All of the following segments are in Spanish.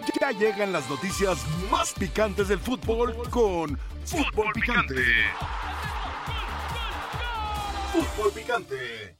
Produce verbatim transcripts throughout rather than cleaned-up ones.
Ya llegan las noticias más picantes del fútbol con Fútbol Picante. Fútbol Picante.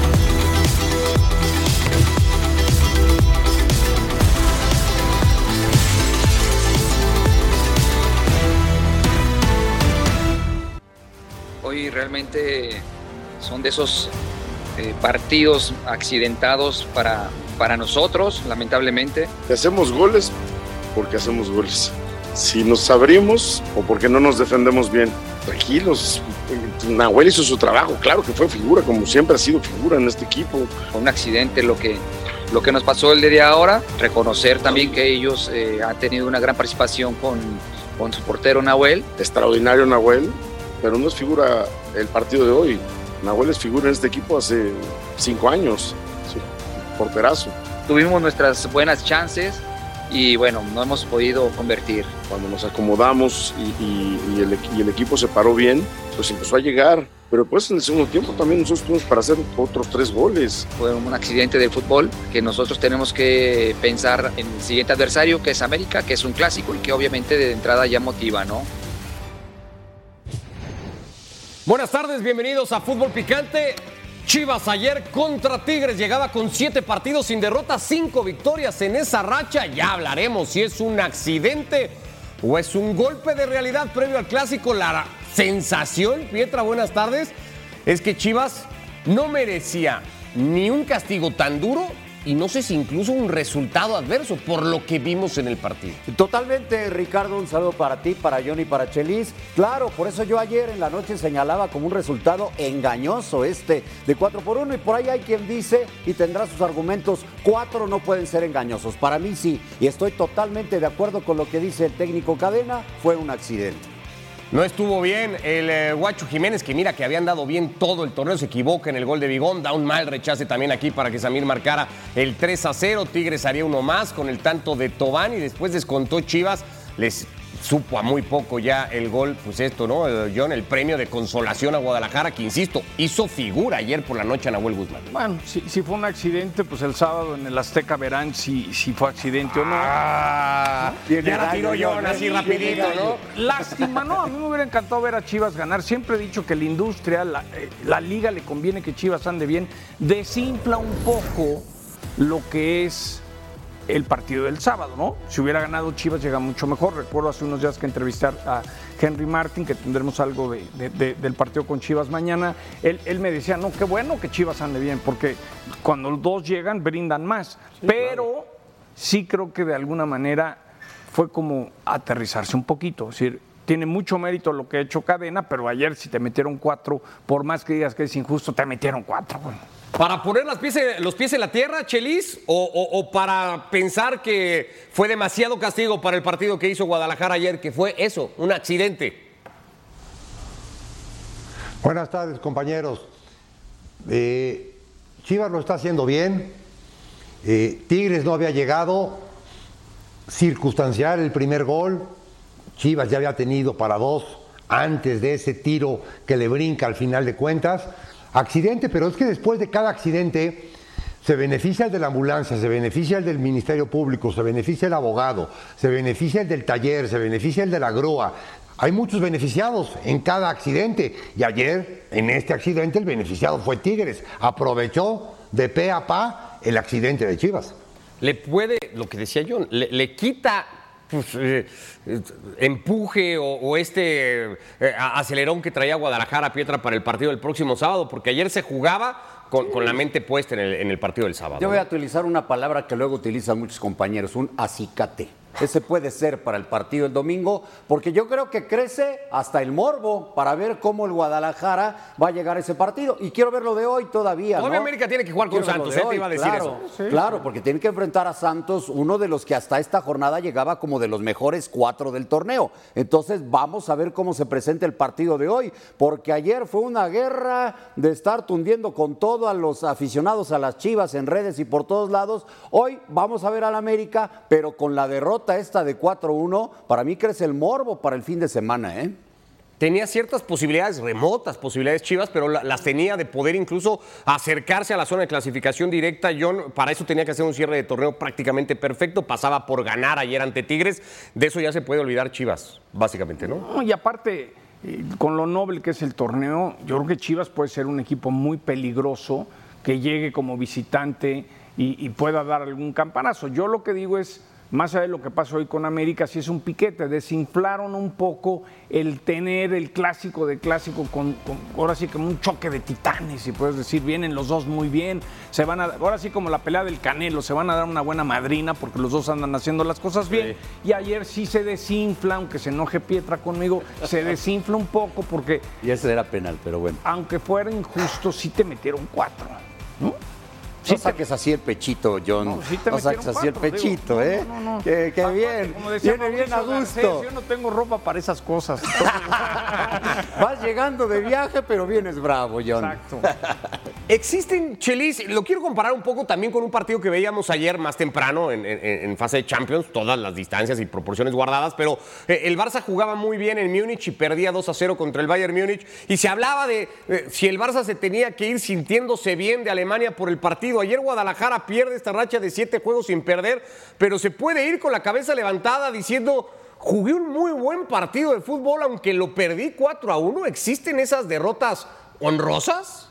Hoy realmente son de esos eh, partidos accidentados para, para nosotros, lamentablemente. Hacemos goles porque hacemos goles. Si nos abrimos o porque no nos defendemos bien. Tranquilos, Nahuel hizo su trabajo, claro que fue figura, como siempre ha sido figura en este equipo. Un accidente lo que, lo que nos pasó el día de ahora, reconocer también que ellos eh, han tenido una gran participación con, con su portero Nahuel. Extraordinario Nahuel, pero no es figura el partido de hoy. Nahuel es figura en este equipo hace cinco años, sí, porterazo. Tuvimos nuestras buenas chances y bueno, no hemos podido convertir. Cuando nos acomodamos y, y, y, el, y el equipo se paró bien, pues empezó a llegar. Pero pues en el segundo tiempo también nosotros tuvimos para hacer otros tres goles. Fue un accidente del fútbol que nosotros tenemos que pensar en el siguiente adversario, que es América, que es un clásico y que obviamente de entrada ya motiva, ¿no? Buenas tardes, bienvenidos a Fútbol Picante. Chivas ayer contra Tigres llegaba con siete partidos sin derrota, cinco victorias en esa racha. Ya hablaremos si es un accidente o es un golpe de realidad previo al clásico. La sensación, Pietra, buenas tardes, es que Chivas no merecía ni un castigo tan duro y no sé si incluso un resultado adverso por lo que vimos en el partido. Totalmente, Ricardo, un saludo para ti, para Johnny, para Chelis. Claro, por eso yo ayer en la noche señalaba como un resultado engañoso este de cuatro por uno y por ahí hay quien dice y tendrá sus argumentos, cuatro no pueden ser engañosos. Para mí sí, y estoy totalmente de acuerdo con lo que dice el técnico Cadena, fue un accidente. No estuvo bien el eh, Guacho Jiménez, que mira que había andado bien todo el torneo, se equivoca en el gol de Bigón, da un mal rechace también aquí para que Samir marcara el tres a cero, Tigres haría uno más con el tanto de Tobán y después descontó Chivas, les supo a muy poco ya el gol, pues esto, ¿no? John, el premio de consolación a Guadalajara, que insisto, hizo figura ayer por la noche a Nahuel Guzmán. Bueno, si, si fue un accidente, pues el sábado en el Azteca verán si, si fue accidente o no. Ah, ¿no? Ya la tiró John así rapidito, ¿no? Lástima, ¿no? A mí me hubiera encantado ver a Chivas ganar. Siempre he dicho que la industria, la, eh, la liga le conviene que Chivas ande bien. Desinfla un poco lo que es el partido del sábado, ¿no? Si hubiera ganado Chivas llega mucho mejor. Recuerdo hace unos días que entrevistar a Henry Martin, que tendremos algo de, de, de, del partido con Chivas mañana. Él, él me decía, no, qué bueno que Chivas ande bien, porque cuando los dos llegan brindan más. Sí, pero claro, sí creo que de alguna manera fue como aterrizarse un poquito, es decir, tiene mucho mérito lo que ha hecho Cadena, pero ayer si te metieron cuatro, por más que digas que es injusto, te metieron cuatro, güey. ¿Para poner las pies, los pies en la tierra, Chelis? O, o, ¿O para pensar que fue demasiado castigo para el partido que hizo Guadalajara ayer, que fue eso, un accidente? Buenas tardes, compañeros. Eh, Chivas lo está haciendo bien. Eh, Tigres no había llegado. Circunstancial el primer gol. Chivas ya había tenido para dos antes de ese tiro que le brinca al final de cuentas. Accidente, pero es que después de cada accidente se beneficia el de la ambulancia, se beneficia el del Ministerio Público, se beneficia el abogado, se beneficia el del taller, se beneficia el de la grúa. Hay muchos beneficiados en cada accidente y ayer en este accidente el beneficiado fue Tigres. Aprovechó de pe a pa el accidente de Chivas. Le puede, lo que decía John, le, le quita pues, eh, empuje o, o este eh, acelerón que traía Guadalajara, Pietra, para el partido del próximo sábado, porque ayer se jugaba con, con la mente puesta en el, en el partido del sábado. Yo voy a utilizar una palabra que luego utilizan muchos compañeros, un acicate. Ese puede ser para el partido el domingo, porque yo creo que crece hasta el morbo para ver cómo el Guadalajara va a llegar a ese partido. Y quiero ver lo de hoy todavía, Todavía ¿no? América tiene que jugar quiero con Santos, ¿eh? Te iba a decir claro, eso. Sí, claro, porque tiene que enfrentar a Santos, uno de los que hasta esta jornada llegaba como de los mejores cuatro del torneo. Entonces vamos a ver cómo se presenta el partido de hoy, porque ayer fue una guerra de estar tundiendo con todo a los aficionados a las Chivas en redes y por todos lados. Hoy vamos a ver al América, pero con la derrota esta de cuatro uno, para mí crece el morbo para el fin de semana, ¿eh? tenía ciertas posibilidades, remotas posibilidades Chivas, pero la, las tenía de poder incluso acercarse a la zona de clasificación directa. John, para eso tenía que hacer un cierre de torneo prácticamente perfecto, pasaba por ganar ayer ante Tigres, de eso ya se puede olvidar Chivas, básicamente, ¿no? No, y aparte, con lo noble que es el torneo, yo creo que Chivas puede ser un equipo muy peligroso, que llegue como visitante y, y pueda dar algún campanazo. Yo lo que digo es, más allá de lo que pasó hoy con América, sí es un piquete, desinflaron un poco el tener el clásico de clásico con, con ahora sí como un choque de titanes, y puedes decir, vienen los dos muy bien, se van a, ahora sí como la pelea del Canelo, se van a dar una buena madrina porque los dos andan haciendo las cosas bien, sí. Y ayer sí se desinfla, aunque se enoje Pietra conmigo, se desinfla un poco porque... Y ese era penal, pero bueno. Aunque fuera injusto, sí te metieron cuatro, ¿no? Sí, no saques así el pechito, John. No, sí no saques así el pechito, digo, ¿eh? No, no, no. Qué, qué bien. Como decía Viene bien a gusto. Garcés, yo no tengo ropa para esas cosas. Vas llegando de viaje, pero vienes bravo, John. Exacto. Existen, Chelis, lo quiero comparar un poco también con un partido que veíamos ayer más temprano en, en, en fase de Champions, todas las distancias y proporciones guardadas, pero eh, el Barça jugaba muy bien en Múnich y perdía dos a cero contra el Bayern Múnich, y se hablaba de eh, si el Barça se tenía que ir sintiéndose bien de Alemania por el partido. Ayer Guadalajara pierde esta racha de siete juegos sin perder, pero se puede ir con la cabeza levantada diciendo, jugué un muy buen partido de fútbol, aunque lo perdí cuatro a uno. ¿Existen esas derrotas honrosas?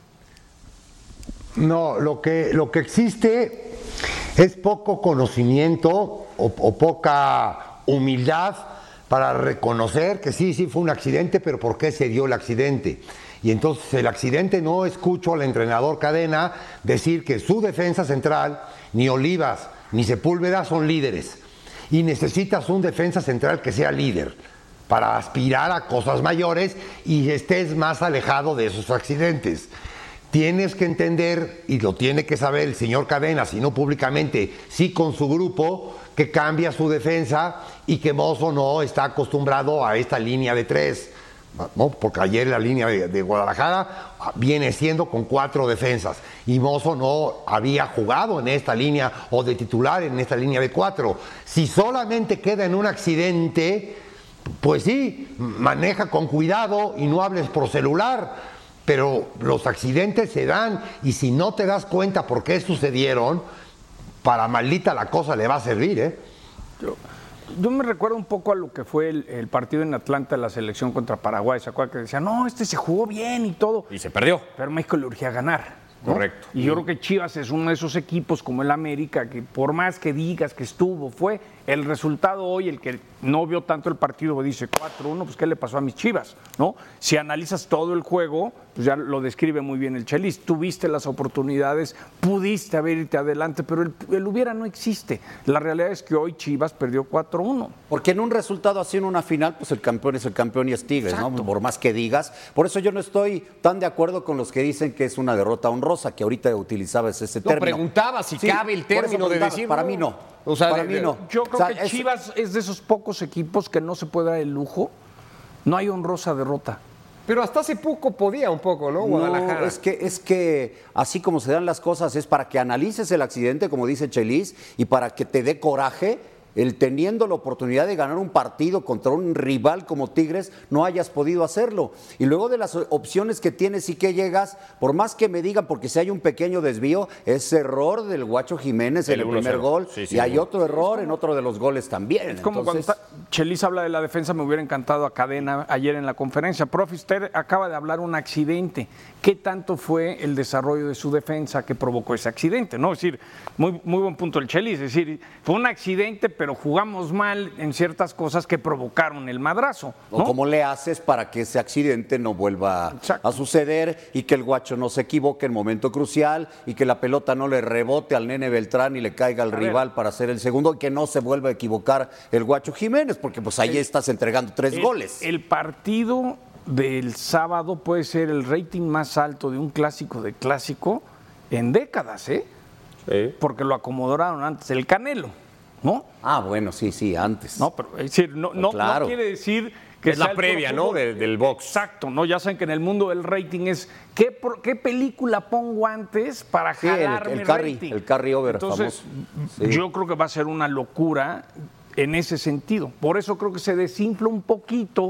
No, lo que, lo que existe es poco conocimiento o, o poca humildad para reconocer que sí, sí fue un accidente, pero ¿por qué se dio el accidente? Y entonces el accidente, no escucho al entrenador Cadena decir que su defensa central, ni Olivas ni Sepúlveda son líderes. Y necesitas un defensa central que sea líder para aspirar a cosas mayores y estés más alejado de esos accidentes. Tienes que entender, y lo tiene que saber el señor Cadena, si no públicamente, sí con su grupo, que cambia su defensa y que Mozo no está acostumbrado a esta línea de tres. ¿No? Porque ayer la línea de, de Guadalajara viene siendo con cuatro defensas y Mozo no había jugado en esta línea o de titular en esta línea de cuatro. Si solamente queda en un accidente, pues sí, maneja con cuidado y no hables por celular, pero los accidentes se dan y si no te das cuenta por qué sucedieron, para maldita la cosa le va a servir, ¿eh? Yo... Yo me recuerdo un poco a lo que fue el, el partido en Atlanta, la selección contra Paraguay. ¿Se acuerdan que decían, no, este se jugó bien y todo? Y se perdió. Pero México le urgía ganar, ¿no? Correcto. Y yo creo que Chivas es uno de esos equipos como el América, que por más que digas que estuvo, fue el resultado hoy, el que no vio tanto el partido, dice cuatro uno, pues ¿qué le pasó a mis Chivas? ¿No? Si analizas todo el juego, pues ya lo describe muy bien el Chelis. Tuviste las oportunidades, pudiste haber irte adelante, pero el, el hubiera no existe. La realidad es que hoy Chivas perdió cuatro uno. Porque en un resultado así, en una final, pues el campeón es el campeón y es Tigres, ¿no? Por más que digas. Por eso yo no estoy tan de acuerdo con los que dicen que es una derrota honrosa, que ahorita utilizabas ese no, término. preguntaba si sí, cabe el término de decir. Para mí no. O sea, para de, mí no. Yo creo o sea, que es... Chivas es de esos pocos equipos que no se puede dar el lujo. No hay honrosa derrota. Pero hasta hace poco podía un poco, ¿no? Guadalajara. No, es que, es que así como se dan las cosas es para que analices el accidente, como dice Chelis, y para que te dé coraje el teniendo la oportunidad de ganar un partido contra un rival como Tigres, no hayas podido hacerlo. Y luego de las opciones que tienes y que llegas, por más que me digan, porque si hay un pequeño desvío, es error del Guacho Jiménez en el primer gol, sí, sí, y hay otro error en otro de los goles también. Es como Entonces... cuando está, Chelis habla de la defensa, me hubiera encantado a Cadena ayer en la conferencia. Profe, usted acaba de hablar de un accidente. ¿Qué tanto fue el desarrollo de su defensa que provocó ese accidente? ¿No? Es decir, muy, muy buen punto el Chelis, es decir, fue un accidente, pero jugamos mal en ciertas cosas que provocaron el madrazo, ¿no? O cómo le haces para que ese accidente no vuelva Exacto. a suceder y que el Guacho no se equivoque en momento crucial y que la pelota no le rebote al Nene Beltrán y le caiga al a rival ver. para hacer el segundo y que no se vuelva a equivocar el Guacho Jiménez, porque pues ahí el, estás entregando tres el, goles. El partido del sábado puede ser el rating más alto de un clásico de clásico en décadas, ¿eh? Sí. Porque lo acomodaron antes el Canelo, ¿no? Ah, bueno, sí, sí, antes. No, pero es decir, no, no, claro. no quiere decir que es la previa, ¿no? Del, del box. Exacto, ¿no? Ya saben que en el mundo del rating es ¿qué, qué película pongo antes para sí, jalarme el, el carry, rating? El carry over, Entonces, famoso. Sí. Yo creo que va a ser una locura en ese sentido. Por eso creo que se desinfla un poquito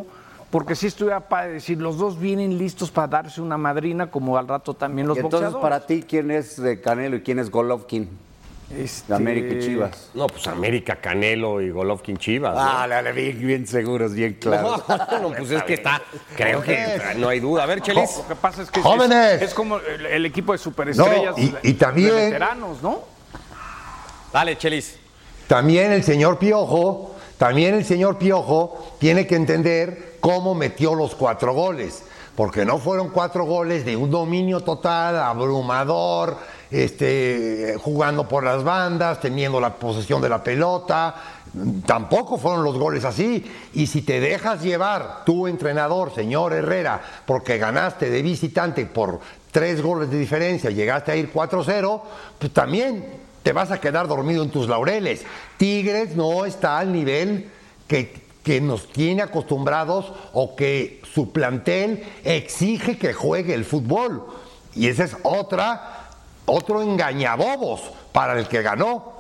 porque si estuviera para decir, los dos vienen listos para darse una madrina, como al rato también los Y entonces, boxeadores. para ti, ¿quién es de Canelo y quién es Golovkin? Este... De América y Chivas. No, pues América, Canelo y Golovkin Chivas. ¿no? Ah, dale, bien, bien seguros, bien claros. No, pues es que está, creo que no hay duda. A ver, Chelis. Lo que pasa es que es, ¡Jóvenes! es, es como el, el equipo de superestrellas No, y- y también- de veteranos, ¿no? Dale, Chelis. También el señor Piojo, también el señor Piojo tiene que entender cómo metió los cuatro goles. Porque no fueron cuatro goles de un dominio total, abrumador, este, jugando por las bandas, teniendo la posesión de la pelota. Tampoco fueron los goles así. Y si te dejas llevar, tu entrenador, señor Herrera, porque ganaste de visitante por tres goles de diferencia, llegaste a ir cuatro cero, pues también te vas a quedar dormido en tus laureles. Tigres no está al nivel que, que nos tiene acostumbrados o que su plantel exige que juegue el fútbol. Y ese es otra, otro engañabobos para el que ganó.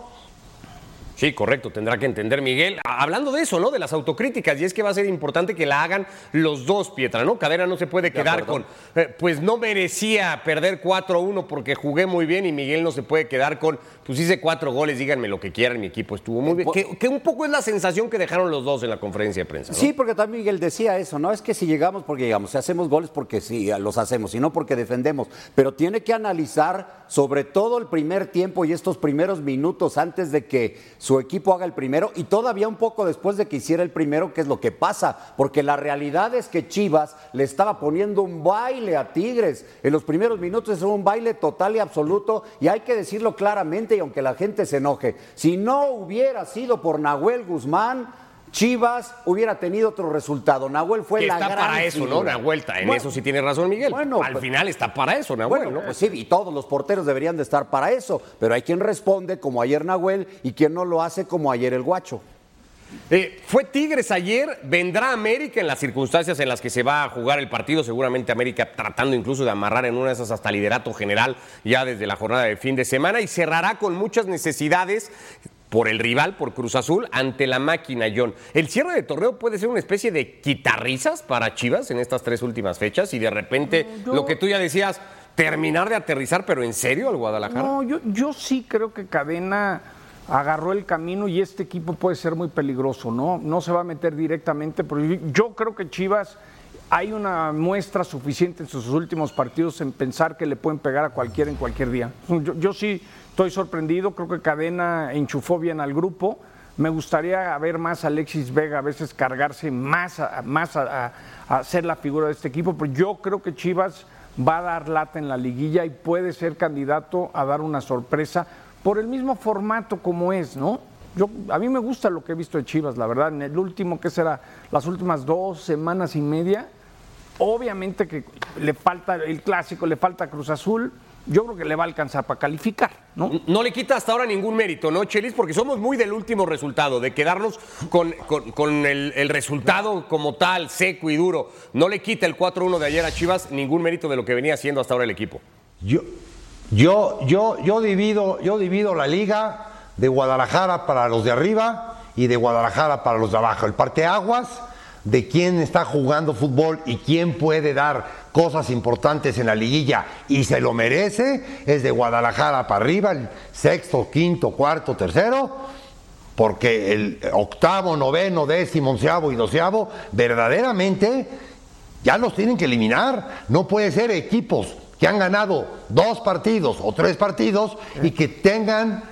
Sí, correcto, tendrá que entender Miguel. Hablando de eso, ¿no? De las autocríticas, y es que va a ser importante que la hagan los dos, Pietra, ¿no? Cadena no se puede quedar con, eh, pues no merecía perder cuatro uno porque jugué muy bien, y Miguel no se puede quedar con, pues hice cuatro goles, díganme lo que quieran, mi equipo estuvo muy bien. Que, que un poco es la sensación que dejaron los dos en la conferencia de prensa, ¿no? Sí, porque también Miguel decía eso, no es que si llegamos porque llegamos, si hacemos goles porque sí, los hacemos, y no porque defendemos, pero tiene que analizar sobre todo el primer tiempo y estos primeros minutos antes de que su equipo haga el primero, y todavía un poco después de que hiciera el primero, qué es lo que pasa, porque la realidad es que Chivas le estaba poniendo un baile a Tigres, en los primeros minutos es un baile total y absoluto, y hay que decirlo claramente, y aunque la gente se enoje, si no hubiera sido por Nahuel Guzmán, Chivas hubiera tenido otro resultado. Nahuel fue que la está gran para eso, figura. ¿no? Nahuel, en Bueno, eso sí tiene razón Miguel. bueno, Al pues- final está para eso, Nahuel, Bueno, ¿no? pues sí, y todos los porteros deberían de estar para eso, pero hay quien responde como ayer Nahuel y quien no lo hace como ayer el Guacho. Eh, fue Tigres ayer, vendrá América en las circunstancias en las que se va a jugar el partido, seguramente América tratando incluso de amarrar en una de esas hasta liderato general ya desde la jornada de fin de semana, y cerrará con muchas necesidades por el rival, por Cruz Azul, ante la máquina John. El cierre de torneo puede ser una especie de quitarrisas para Chivas en estas tres últimas fechas, y de repente, No, yo- lo que tú ya decías, terminar de aterrizar, pero en serio, al Guadalajara. No, yo, yo sí creo que Cadena agarró el camino y este equipo puede ser muy peligroso, ¿no? No se va a meter directamente, pero yo, yo creo que Chivas, hay una muestra suficiente en sus últimos partidos en pensar que le pueden pegar a cualquiera en cualquier día. Yo, yo sí estoy sorprendido, creo que Cadena enchufó bien al grupo. Me gustaría ver más a Alexis Vega, a veces cargarse más a, más a, a, a ser la figura de este equipo, pero yo creo que Chivas va a dar lata en la liguilla y puede ser candidato a dar una sorpresa por el mismo formato como es, ¿no? Yo, a mí me gusta lo que he visto de Chivas, la verdad. En el último, ¿qué será? Las últimas dos semanas y media, obviamente que le falta el clásico, le falta Cruz Azul. Yo creo que le va a alcanzar para calificar, ¿no? No le quita hasta ahora ningún mérito, ¿no, Chelis? Porque somos muy del último resultado, de quedarnos con, con, con el, el resultado como tal, seco y duro. No le quita el cuatro uno de ayer a Chivas ningún mérito de lo que venía haciendo hasta ahora el equipo. Yo, yo, yo, yo, divido, yo divido la liga de Guadalajara para los de arriba y de Guadalajara para los de abajo. El parteaguas de quién está jugando fútbol y quién puede dar cosas importantes en la liguilla y se lo merece es de Guadalajara para arriba, el sexto, quinto, cuarto, tercero, porque el octavo, noveno, décimo, onceavo y doceavo verdaderamente ya los tienen que eliminar. No puede ser equipos que han ganado dos partidos o tres partidos y que tengan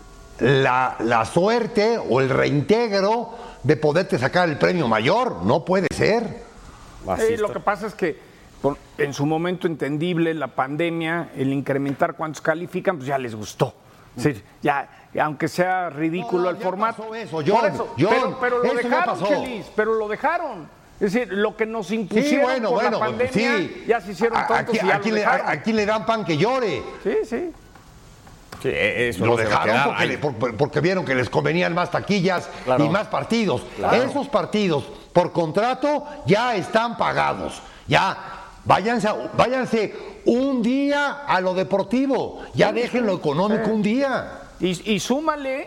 la, la suerte o el reintegro de poderte sacar el premio mayor. No puede ser. Eh, lo que pasa es que por- en su momento entendible, la pandemia, el incrementar cuántos califican, pues ya les gustó. Es decir, ya, aunque sea ridículo No, el ya formato. pasó eso, Por John, eso, John, pero, pero lo eso ya dejaron, pasó. Chelis, pero lo dejaron. Es decir, lo que nos impusieron Sí, bueno, por bueno, la pandemia, sí. ya se hicieron A- tontos aquí, y ya aquí lo le, dejaron. a- aquí le dan pan que llore. Sí, sí. Sí, eso Lo no se va a dejaron quedar. porque, Ay, le- por- porque vieron que les convenían más taquillas Claro. y más partidos. Claro. Esos partidos por contrato ya están pagados. Ya, váyanse, a- váyanse un día a lo deportivo. Ya dejen lo económico un día. Y, y súmale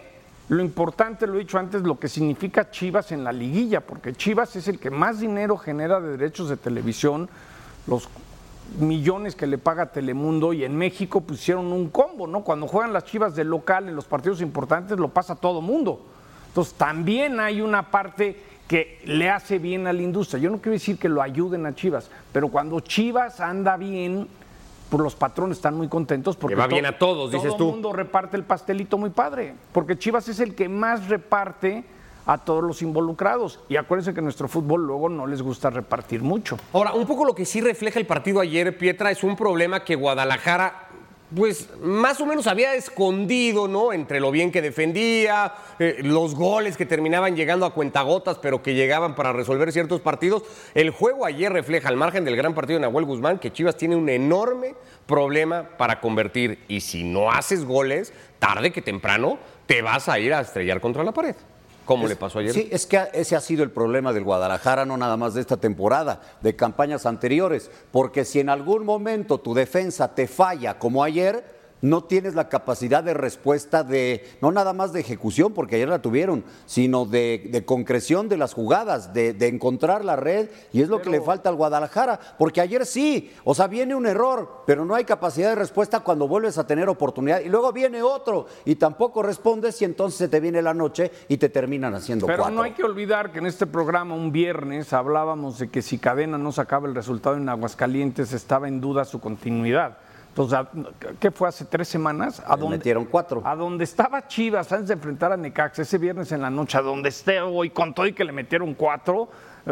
lo importante, lo he dicho antes, lo que significa Chivas en la liguilla, porque Chivas es el que más dinero genera de derechos de televisión, los millones que le paga Telemundo, y en México pusieron un combo, ¿no? Cuando juegan las Chivas de local en los partidos importantes lo pasa todo mundo. Entonces también hay una parte que le hace bien a la industria. Yo no quiero decir que lo ayuden a Chivas, pero cuando Chivas anda bien, pues los patrones están muy contentos porque que va bien a todos, dices tú. Todo el mundo reparte el pastelito muy padre, porque Chivas es el que más reparte a todos los involucrados. Y acuérdense que nuestro fútbol luego no les gusta repartir mucho. Ahora, un poco lo que sí refleja el partido ayer, Pietra, es un problema que Guadalajara, pues más o menos había escondido, ¿no? Entre lo bien que defendía, eh, los goles que terminaban llegando a cuentagotas, pero que llegaban para resolver ciertos partidos. El juego ayer refleja, al margen del gran partido de Nahuel Guzmán, que Chivas tiene un enorme problema para convertir. Y si no haces goles, tarde que temprano, te vas a ir a estrellar contra la pared. ¿Cómo es, le pasó ayer? Sí, es que ese ha sido el problema del Guadalajara, no nada más de esta temporada, de campañas anteriores, porque si en algún momento tu defensa te falla como ayer, no tienes la capacidad de respuesta de, no nada más de ejecución, porque ayer la tuvieron, sino de, de concreción de las jugadas, de, de encontrar la red, y es lo pero... que le falta al Guadalajara, porque ayer sí, o sea, viene un error, pero no hay capacidad de respuesta cuando vuelves a tener oportunidad, y luego viene otro, y tampoco respondes, y entonces se te viene la noche y te terminan haciendo pero cuatro. Pero no hay que olvidar que en este programa un viernes hablábamos de que si Cadena no sacaba el resultado en Aguascalientes, estaba en duda su continuidad. Entonces, ¿qué fue hace tres semanas? A donde metieron cuatro. A donde estaba Chivas antes de enfrentar a Necaxa ese viernes en la noche, a donde esté hoy, con todo y que le metieron cuatro,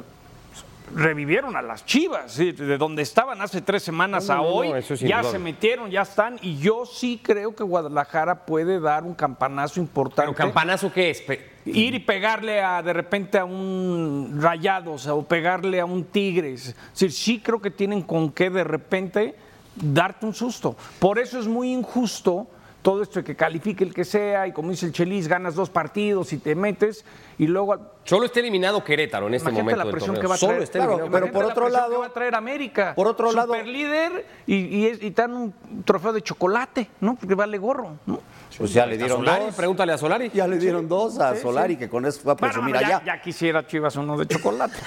revivieron a las Chivas, ¿sí? De donde estaban hace tres semanas no, no, a hoy, no, es ya se metieron, ya están, y yo sí creo que Guadalajara puede dar un campanazo importante. ¿Pero campanazo qué es? Ir y pegarle a, de repente a un Rayados o pegarle a un Tigres. Es decir, sí creo que tienen con qué de repente darte un susto. Por eso es muy injusto todo esto de que califique el que sea y como dice el Chelis, ganas dos partidos y te metes y luego... Solo está eliminado Querétaro en este momento la presión del que va a traer. Solo está claro, eliminado. pero por otro lado... que va a traer América. Por otro lado... Superlíder y, y, y te dan un trofeo de chocolate, ¿no? Porque vale gorro, ¿no? Pues ya le dieron Solari, dos. Pregúntale a Solari. Ya le dieron dos a sí, Solari, sí. que con eso fue a presumir bueno, allá. Ya, ya quisiera Chivas uno de chocolate.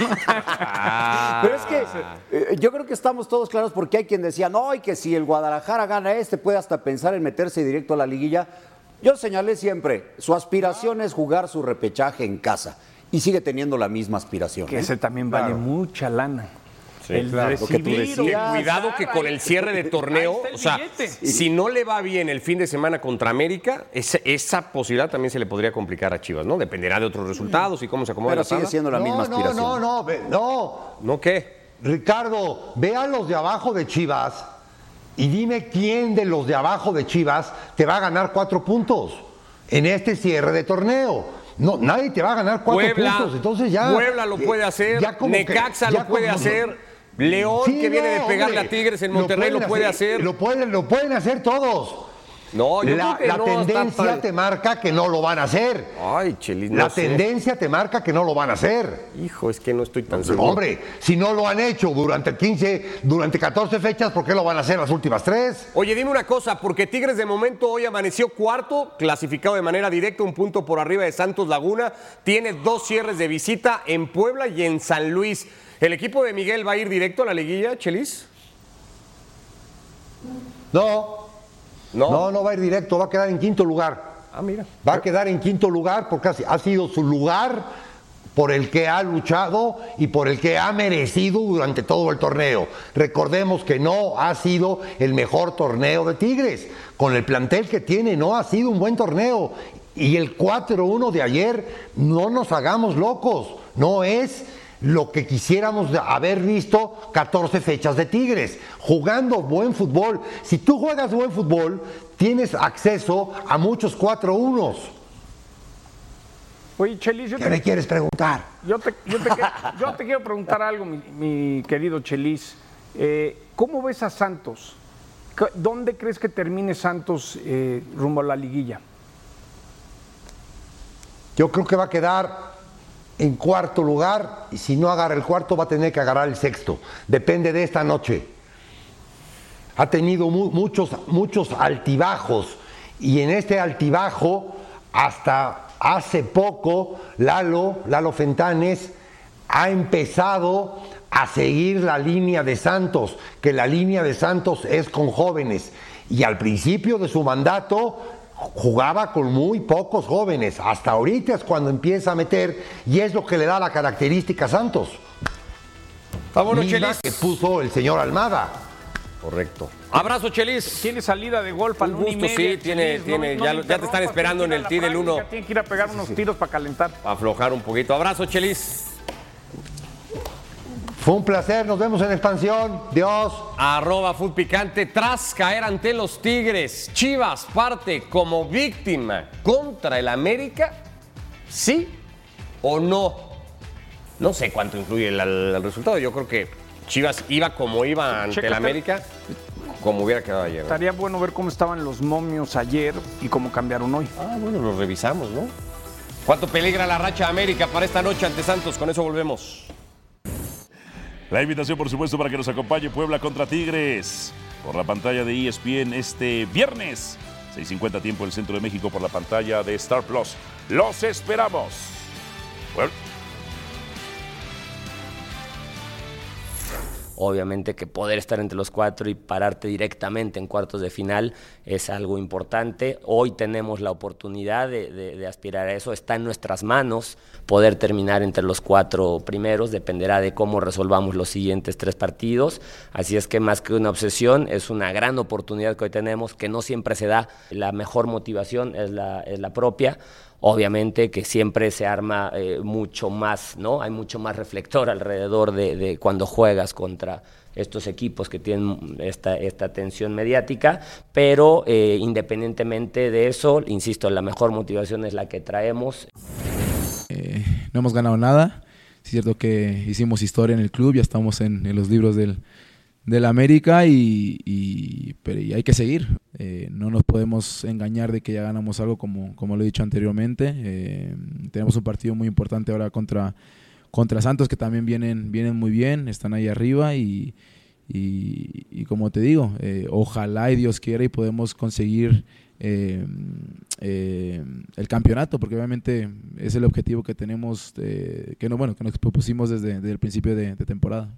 ah, Pero es que eh, yo creo que estamos todos claros porque hay quien decía, no, y que si el Guadalajara gana este, puede hasta pensar en meterse directo a la liguilla. Yo señalé siempre, su aspiración es jugar su repechaje en casa. Y sigue teniendo la misma aspiración. Que ¿eh? ese también vale claro. mucha lana. Sí, el claro, recibir, lo que tú decías. Cuidado que con el cierre de torneo, o sea, si no le va bien el fin de semana contra América, esa, esa posibilidad también se le podría complicar a Chivas, ¿no? Dependerá de otros resultados y cómo se acomoda Pero la tabla. sigue siendo la no, misma aspiración. No, no, no, no. ¿No qué? Ricardo, ve a los de abajo de Chivas y dime quién de los de abajo de Chivas te va a ganar cuatro puntos en este cierre de torneo. No, nadie te va a ganar cuatro Puebla, puntos. Entonces ya. Puebla lo puede hacer, Necaxa que, lo puede como, hacer. León, sí, que viene no, de pegarle hombre, a Tigres en Monterrey, lo, lo puede hacer. hacer. Lo pueden, lo pueden hacer todos. No, yo la, creo que la no tendencia está... te marca que no lo van a hacer. Ay, Chelis, no La sé. tendencia te marca que no lo van a hacer. Hijo, es que no estoy tan no, seguro. Hombre, si no lo han hecho durante quince, durante catorce fechas, ¿por qué lo van a hacer las últimas tres? Oye, dime una cosa, porque Tigres de momento hoy amaneció cuarto, clasificado de manera directa, un punto por arriba de Santos Laguna, tiene dos cierres de visita en Puebla y en San Luis. ¿El equipo de Miguel va a ir directo a la liguilla, Chelis? No. No. No, no va a ir directo, va a quedar en quinto lugar. Ah, mira. Va a quedar en quinto lugar porque ha sido su lugar por el que ha luchado y por el que ha merecido durante todo el torneo. Recordemos que no ha sido el mejor torneo de Tigres. Con el plantel que tiene no ha sido un buen torneo. Y el cuatro uno de ayer, no nos hagamos locos, no es lo que quisiéramos haber visto catorce fechas de Tigres, jugando buen fútbol. Si tú juegas buen fútbol, tienes acceso a muchos cuatro unos. Oye, Chelis, yo ¿Qué te, me quieres preguntar? Yo te, yo te, yo te quiero preguntar algo, mi, mi querido Chelis. Eh, ¿Cómo ves a Santos? ¿Dónde crees que termine Santos eh, rumbo a la liguilla? Yo creo que va a quedar en cuarto lugar, y si no agarra el cuarto va a tener que agarrar el sexto. Depende de esta noche. Ha tenido mu muchos, muchos altibajos, y en este altibajo hasta hace poco Lalo, Lalo Fentanes, ha empezado a seguir la línea de Santos, que la línea de Santos es con jóvenes. Y al principio de su mandato jugaba con muy pocos jóvenes. Hasta ahorita es cuando empieza a meter, y es lo que le da la característica a Santos. Ah, bueno, Misma Chelis. que puso el señor Almada. Correcto. Abrazo, Chelis. Tiene salida de golf al Un uno y gusto, media, sí, tiene- Chelis, tiene- no- no ya me lo- ya te están interrumpas, esperando en tiene el que tee ir a la del uno. práctica, Tiene que ir a pegar unos tiros para calentar. Aflojar un poquito. Abrazo, Chelis. Fue un placer, nos vemos en Expansión. Dios. Arroba Fut Picante. Tras caer ante los Tigres, Chivas parte como víctima contra el América. ¿Sí o no? No sé cuánto influye el, el resultado. Yo creo que Chivas iba como iba ante el Chécate. América, como hubiera quedado ayer, ¿no? Estaría bueno ver cómo estaban los momios ayer y cómo cambiaron hoy. Ah, bueno, lo revisamos, ¿no? ¿Cuánto peligra la racha de América para esta noche ante Santos? Con eso volvemos. La invitación, por supuesto, para que nos acompañe Puebla contra Tigres por la pantalla de E S P N este viernes. seis cincuenta tiempo del Centro de México por la pantalla de Star Plus. ¡Los esperamos! Bueno. Obviamente que poder estar entre los cuatro y pararte directamente en cuartos de final es algo importante. Hoy tenemos la oportunidad de, de, de aspirar a eso. Está en nuestras manos poder terminar entre los cuatro primeros. Dependerá de cómo resolvamos los siguientes tres partidos. Así es que más que una obsesión, es una gran oportunidad que hoy tenemos, que no siempre se da. La mejor motivación es la, es la propia. Obviamente que siempre se arma eh, mucho más, ¿no? Hay mucho más reflector alrededor de, de cuando juegas contra estos equipos que tienen esta, esta tensión mediática, pero eh, independientemente de eso, insisto, la mejor motivación es la que traemos. Eh, no hemos ganado nada, es cierto que hicimos historia en el club, ya estamos en, en los libros del, del América y, y, pero, y hay que seguir. Eh, no nos podemos engañar de que ya ganamos algo, como, como lo he dicho anteriormente. Eh, tenemos un partido muy importante ahora contra, contra Santos, que también vienen, vienen muy bien, están ahí arriba y, y, y como te digo, eh, ojalá y Dios quiera y podemos conseguir eh, eh, el campeonato, porque obviamente es el objetivo que tenemos, eh, que, no, bueno, que nos propusimos desde, desde el principio de, de temporada.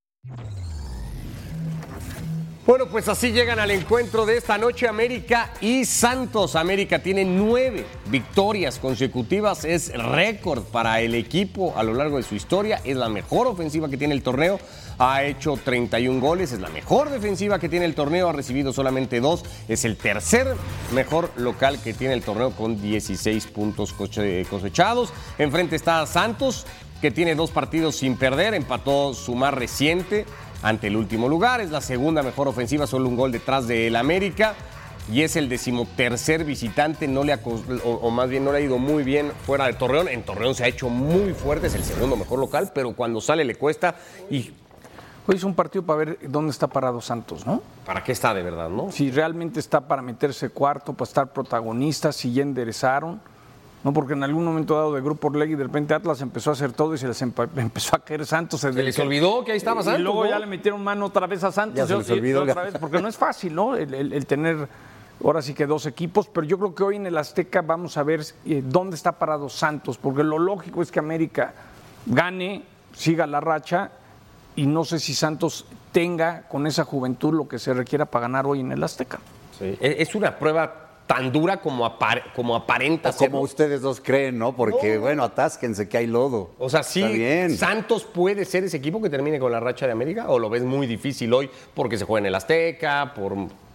Bueno, pues así llegan al encuentro de esta noche América y Santos. América tiene nueve victorias consecutivas, es récord para el equipo a lo largo de su historia, es la mejor ofensiva que tiene el torneo, ha hecho treinta y un goles, es la mejor defensiva que tiene el torneo, ha recibido solamente dos, es el tercer mejor local que tiene el torneo con dieciséis puntos cosechados. Enfrente está Santos, que tiene dos partidos sin perder, empató su más reciente ante el último lugar, es la segunda mejor ofensiva, solo un gol detrás del América y es el decimotercer visitante, no le ha, o, o más bien no le ha ido muy bien fuera de Torreón. En Torreón se ha hecho muy fuerte, es el segundo mejor local, pero cuando sale le cuesta. Y hoy es un partido para ver dónde está parado Santos, ¿no? ¿Para qué está de verdad, no? Si realmente está para meterse cuarto, para estar protagonista, si ya enderezaron. No, porque en algún momento dado de Grupo Orlegui de repente Atlas empezó a hacer todo y se les empa- empezó a caer Santos. Se les olvidó que ahí estaba Santos, Y luego ¿no? ya le metieron mano otra vez a Santos. Ya se yo- les y- olvidó. otra vez, porque no es fácil, ¿no? El, el- el tener ahora sí que dos equipos, pero yo creo que hoy en el Azteca vamos a ver eh, dónde está parado Santos, porque lo lógico es que América gane, siga la racha, y no sé si Santos tenga con esa juventud lo que se requiera para ganar hoy en el Azteca. Sí. Es una prueba tan dura como, apar- como aparenta O ser. como ustedes dos creen, ¿no? Porque, No. bueno, atásquense que hay lodo. O sea, sí, Está bien. ¿Santos puede ser ese equipo que termine con la racha de América? ¿O lo ves muy difícil hoy porque se juega en el Azteca? Por...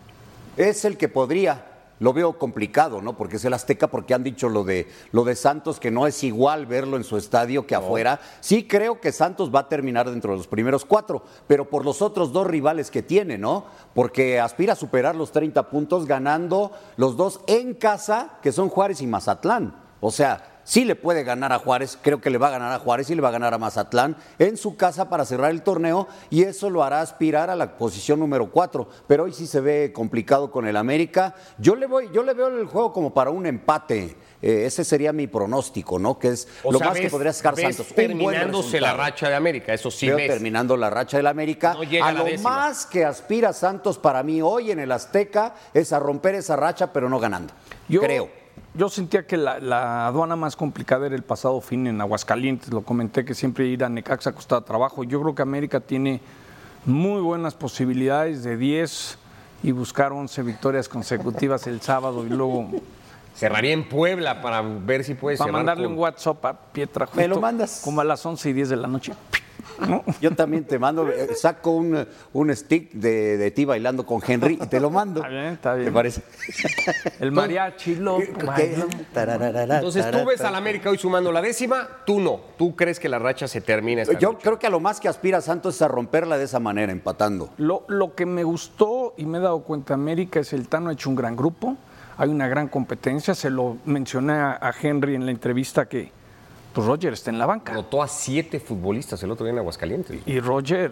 Es el que podría. Lo veo complicado, ¿no? Porque es el Azteca, porque han dicho lo de, lo de Santos, que no es igual verlo en su estadio que afuera. Sí creo que Santos va a terminar dentro de los primeros cuatro, pero por los otros dos rivales que tiene, ¿no? Porque aspira a superar los treinta puntos ganando los dos en casa, que son Juárez y Mazatlán. O sea, sí le puede ganar a Juárez, creo que le va a ganar a Juárez y le va a ganar a Mazatlán en su casa para cerrar el torneo, y eso lo hará aspirar a la posición número cuatro. Pero hoy sí se ve complicado con el América. Yo le voy, yo le veo el juego como para un empate. Eh, ese sería mi pronóstico, ¿no? Que es O lo sea, más que ves- podría sacar ves Santos. Un buen terminándose la resultado. racha de América, eso sí Veo ves. terminando la racha del América. No llega a a la lo décima. más que aspira Santos para mí hoy en el Azteca es a romper esa racha, pero no ganando. Yo, creo. yo sentía que la, la aduana más complicada era el pasado fin en Aguascalientes. Lo comenté que siempre ir a Necaxa costaba trabajo. Yo creo que América tiene muy buenas posibilidades de diez y buscar once victorias consecutivas el sábado y luego... Cerraría en Puebla para ver si puede Para cerrar mandarle con... un WhatsApp a Pietra. ¿Me lo mandas? Como a las once y diez de la noche. ¿No? Yo también te mando, eh, saco un, un stick de, de ti bailando con Henry y te lo mando. Está bien, está bien. ¿Te parece? El mariachi loco. Entonces tú ves al América hoy sumando la décima, tú no. ¿Tú crees que la racha se termina esta Yo noche? creo que a lo más que aspira Santos es a romperla de esa manera, empatando. Lo, lo que me gustó y me he dado cuenta, América, es el Tano ha hecho un gran grupo, hay una gran competencia, se lo mencioné a, a Henry en la entrevista que pues Roger está en la banca. Rotó a siete futbolistas el otro día en Aguascalientes. Y Roger,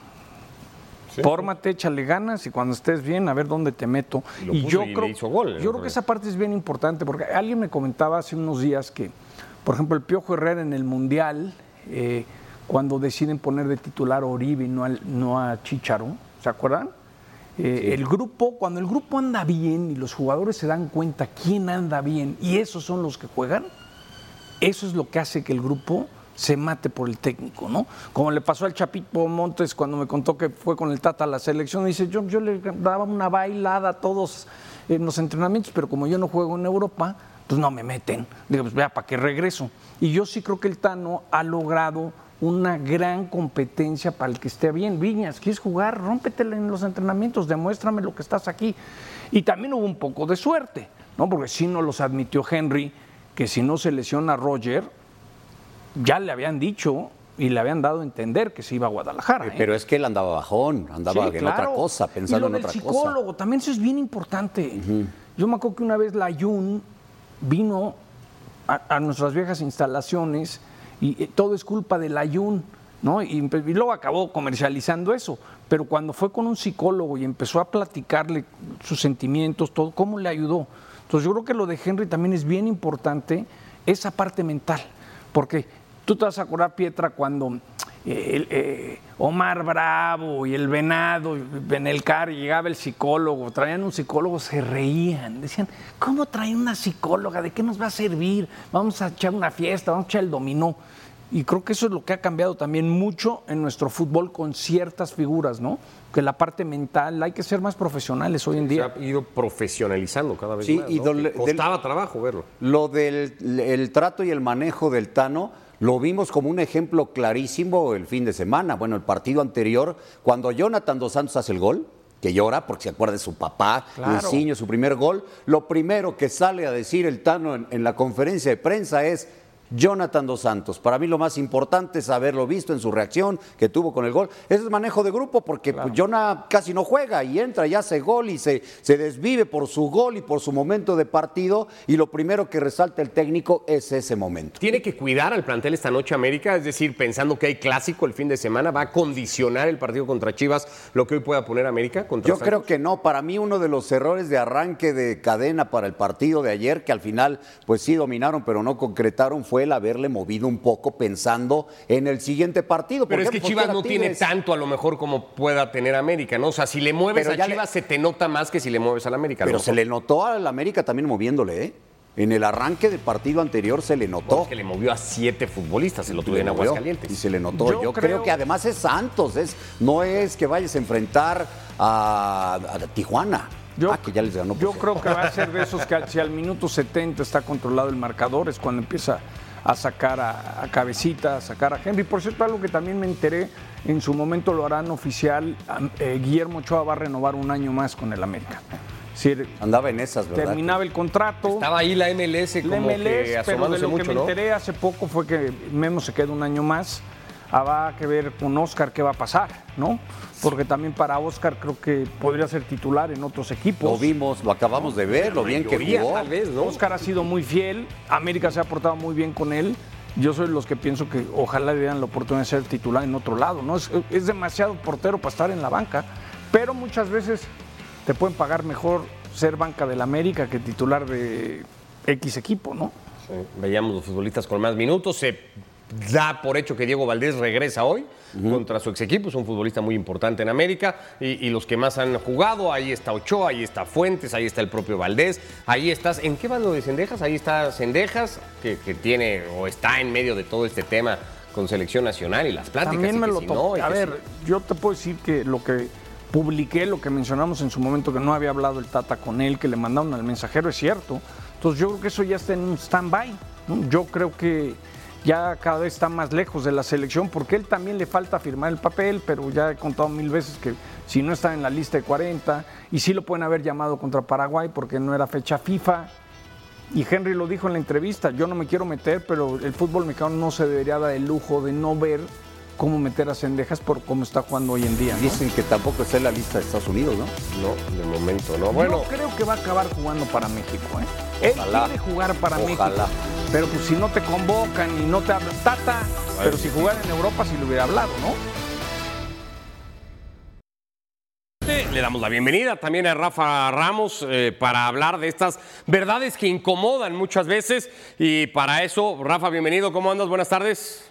sí, fórmate, échale ganas y cuando estés bien, a ver dónde te meto. Y, y yo y creo, hizo gol, yo creo que esa parte es bien importante, porque alguien me comentaba hace unos días que, por ejemplo, el Piojo Herrera en el Mundial, eh, cuando deciden poner de titular a Oribe y no, al, no a Chícharo, ¿se acuerdan? Eh, sí. El grupo, cuando el grupo anda bien y los jugadores se dan cuenta quién anda bien y esos son los que juegan, eso es lo que hace que el grupo se mate por el técnico, ¿no? Como le pasó al Chapito Montes cuando me contó que fue con el Tata a la selección, dice, yo, yo le daba una bailada a todos en los entrenamientos, pero como yo no juego en Europa, pues no me meten. Digo, pues vea, ¿para qué regreso? Y yo sí creo que el Tano ha logrado una gran competencia para el que esté bien. Viñas, ¿quieres jugar? Rómpetela en los entrenamientos, demuéstrame lo que estás aquí. Y también hubo un poco de suerte, ¿no? Porque sí nos los admitió Henry, que si no se lesiona a Roger, ya le habían dicho y le habían dado a entender que se iba a Guadalajara. ¿eh? Pero es que él andaba bajón, andaba sí, en claro. otra cosa, pensando y lo en otra del cosa. psicólogo, también eso es bien importante. Uh-huh. Yo me acuerdo que una vez la Jun vino a, a nuestras viejas instalaciones y, y todo es culpa de la Jun, ¿no? Y, y luego acabó comercializando eso. Pero cuando fue con un psicólogo y empezó a platicarle sus sentimientos, todo, ¿cómo le ayudó? Entonces yo creo que lo de Henry también es bien importante, esa parte mental, porque tú te vas a acordar, Pietra, cuando eh, eh, Omar Bravo y el Venado, Benelcar, llegaba el psicólogo, traían un psicólogo, se reían, decían, ¿cómo traen una psicóloga? ¿De qué nos va a servir? Vamos a echar una fiesta, vamos a echar el dominó. Y creo que eso es lo que ha cambiado también mucho en nuestro fútbol con ciertas figuras, ¿no? Que la parte mental, hay que ser más profesionales hoy en día. Se ha ido profesionalizando cada vez sí, más, y ¿no? dole, Costaba del, trabajo verlo. Lo del el trato y el manejo del Tano lo vimos como un ejemplo clarísimo el fin de semana. Bueno, el partido anterior, cuando Jonathan Dos Santos hace el gol, que llora porque se acuerda de su papá, claro. Luisinho, su primer gol, lo primero que sale a decir el Tano en, en la conferencia de prensa es Jonathan Dos Santos. Para mí lo más importante es haberlo visto en su reacción que tuvo con el gol. Ese es manejo de grupo porque claro. pues, Jonah casi no juega y entra y hace gol y se, se desvive por su gol y por su momento de partido y lo primero que resalta el técnico es ese momento. ¿Tiene que cuidar al plantel esta noche América? Es decir, pensando que hay clásico el fin de semana, ¿va a condicionar el partido contra Chivas lo que hoy pueda poner América contra Yo Santos? creo que no. Para mí uno de los errores de arranque de cadena para el partido de ayer, que al final pues sí dominaron pero no concretaron, fue el haberle movido un poco pensando en el siguiente partido. Pero es que Chivas no tiene tanto a lo mejor como pueda tener América, ¿no? O sea, si le mueves a Chivas le... se te nota más que si le mueves al América. Pero se le notó al América también moviéndole, ¿eh? En el arranque del partido anterior se le notó. Bueno, es que le movió a siete futbolistas el otro día en Aguascalientes. Y se le notó. Yo, Yo creo... creo que además es Santos, es, no es que vayas a enfrentar a, a Tijuana. Yo, ah, que ya les ganó. Yo creo que va a ser de esos que si al minuto setenta está controlado el marcador, es cuando empieza a sacar a, a Cabecita, a sacar a Henry. Por cierto, algo que también me enteré, en su momento lo harán oficial, eh, Guillermo Ochoa va a renovar un año más con el América. Es decir, andaba en esas, ¿verdad? Terminaba el contrato. Estaba ahí la M L S como la M L S, que asomándose pero de lo mucho, que ¿no? me enteré hace poco fue que Memo se queda un año más. Habrá que ver con Oscar qué va a pasar, ¿no? Porque también para Oscar creo que podría ser titular en otros equipos. Lo vimos, lo acabamos de ver, lo bien que jugó. Tal vez, ¿no? Oscar ha sido muy fiel, América se ha portado muy bien con él. Yo soy de los que pienso que ojalá le den la oportunidad de ser titular en otro lado, ¿no? Es, es demasiado portero para estar en la banca, pero muchas veces te pueden pagar mejor ser banca del América que titular de X equipo, ¿no? Sí, veíamos los futbolistas con más minutos, se da por hecho que Diego Valdés regresa hoy uh-huh. contra su ex equipo, es un futbolista muy importante en América y, y los que más han jugado, ahí está Ochoa, ahí está Fuentes, ahí está el propio Valdés, ahí estás, ¿en qué va lo de Cendejas? Ahí está Cendejas, que, que tiene o está en medio de todo este tema con selección nacional y las pláticas. También y me que lo si toco. no, A ver, si... yo te puedo decir que lo que publiqué, lo que mencionamos en su momento, que no había hablado el Tata con él, que le mandaron al mensajero, es cierto. Entonces yo creo que eso ya está en un stand-by, ¿no? Yo creo que ya cada vez está más lejos de la selección, porque él también le falta firmar el papel, pero ya he contado mil veces que si no está en la lista de cuarenta, y sí lo pueden haber llamado contra Paraguay porque no era fecha FIFA, y Henry lo dijo en la entrevista, yo no me quiero meter, pero el fútbol mexicano no se debería dar el lujo de no ver cómo meter a Cendejas por cómo está jugando hoy en día, ¿no? Dicen que tampoco está en la lista de Estados Unidos, ¿no? No, de momento no. Bueno, yo creo que va a acabar jugando para México, ¿eh? Ojalá. Él quiere jugar para Ojalá. México, pero pues si no te convocan y no te hablan, Tata, pero si jugara en Europa sí le hubiera hablado, ¿no? le damos la bienvenida también a Rafa Ramos eh, para hablar de estas verdades que incomodan muchas veces. Y para eso, Rafa, bienvenido. ¿Cómo andas? Buenas tardes.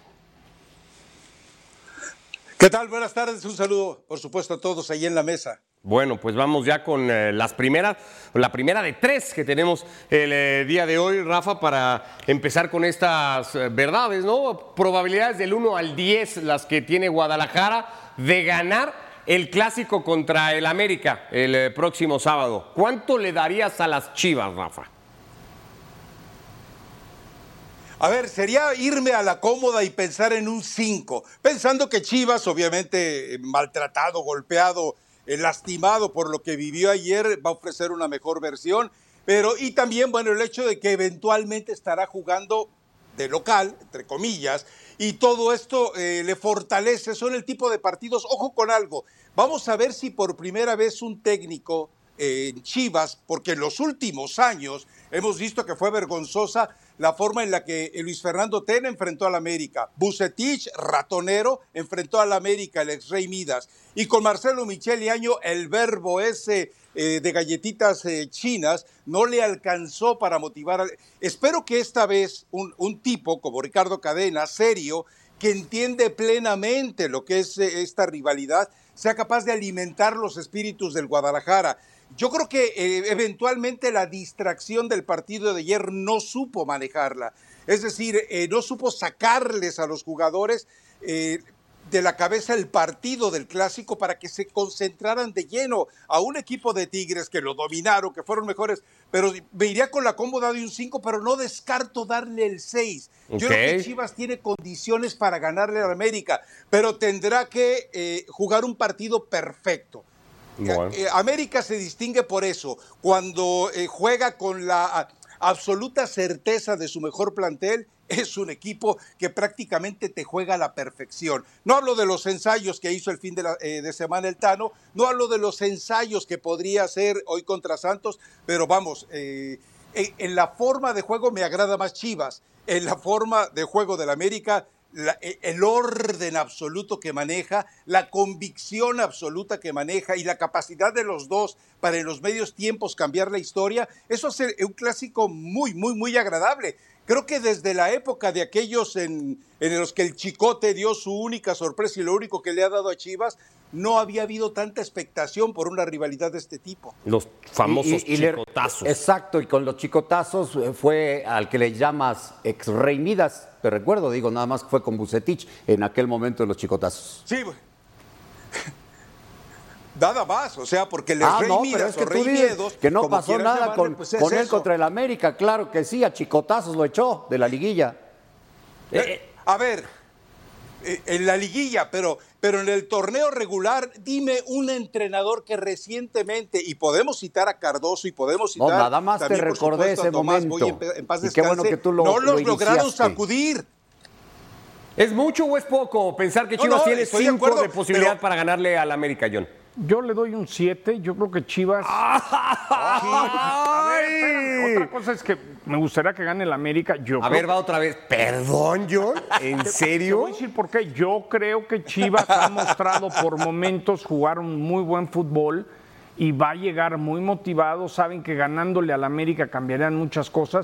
¿Qué tal? Buenas tardes. Un saludo, por supuesto, a todos ahí en la mesa. Bueno, pues vamos ya con eh, las primeras, la primera de tres que tenemos el eh, día de hoy, Rafa, para empezar con estas eh, verdades, ¿no? Probabilidades del uno al diez, las que tiene Guadalajara de ganar el clásico contra el América el eh, próximo sábado. ¿Cuánto le darías a las Chivas, Rafa? A ver, sería irme a la cómoda y pensar en un cinco, pensando que Chivas, obviamente maltratado, golpeado, eh, lastimado por lo que vivió ayer, va a ofrecer una mejor versión, pero y también, bueno, el hecho de que eventualmente estará jugando de local, entre comillas, y todo esto eh, le fortalece, son el tipo de partidos, ojo con algo, vamos a ver si por primera vez un técnico eh, en Chivas, porque en los últimos años hemos visto que fue vergonzosa la forma en la que Luis Fernando Tena enfrentó al América. Vucetich, ratonero, enfrentó al América, el ex Rey Midas. Y con Marcelo Michel Año, el verbo ese eh, de galletitas eh, chinas no le alcanzó para motivar. A... Espero que esta vez un, un tipo como Ricardo Cadena, serio, que entiende plenamente lo que es eh, esta rivalidad, sea capaz de alimentar los espíritus del Guadalajara. Yo creo que eh, eventualmente la distracción del partido de ayer no supo manejarla, es decir, eh, no supo sacarles a los jugadores eh, de la cabeza el partido del clásico para que se concentraran de lleno a un equipo de Tigres que lo dominaron, que fueron mejores, pero me iría con la cómoda de un cinco, pero no descarto darle el seis. Okay. Yo creo que Chivas tiene condiciones para ganarle a América, pero tendrá que eh, jugar un partido perfecto. Bueno. América se distingue por eso, cuando eh, juega con la absoluta certeza de su mejor plantel, es un equipo que prácticamente te juega a la perfección. No hablo de los ensayos que hizo el fin de, la, eh, de semana el Tano, no hablo de los ensayos que podría hacer hoy contra Santos, pero vamos, eh, en, en la forma de juego me agrada más Chivas, en la forma de juego del América, La, el orden absoluto que maneja, la convicción absoluta que maneja y la capacidad de los dos para en los medios tiempos cambiar la historia, eso es un clásico muy, muy, muy agradable. Creo que desde la época de aquellos en, en los que el Chicote dio su única sorpresa y lo único que le ha dado a Chivas, no había habido tanta expectación por una rivalidad de este tipo. Los famosos y, y, y chicotazos. Le, exacto, y con los chicotazos fue al que le llamas ex Rey Midas, te recuerdo, digo, nada más que fue con Vucetich en aquel momento de los chicotazos. Sí, nada más, o sea, porque el ah, Rey no, Midas es que o Rey Miedos, que no pasó nada llamarle, con, pues con él eso. contra el América, claro que sí, a chicotazos lo echó de la liguilla. Eh, a ver, eh, en la liguilla, pero, pero en el torneo regular, dime un entrenador que recientemente, y podemos citar a Cardoso y podemos citar... No, nada más también, te recordé supuesto, ese Tomás, momento. Boy, en, en paz y qué bueno que tú lo no los lo lograron sacudir. ¿Es mucho o es poco pensar que Chivas no, no, tiene cinco de, de posibilidad pero... para ganarle al América, John? Yo le doy un siete, yo creo que Chivas... ¡Ay! A ver, espérame. Otra cosa es que me gustaría que gane el América. Yo a ver, va otra vez. Perdón, John, ¿en serio? Te voy a decir por qué. Yo creo que Chivas ha mostrado por momentos jugar un muy buen fútbol y va a llegar muy motivado. Saben que ganándole al América cambiarían muchas cosas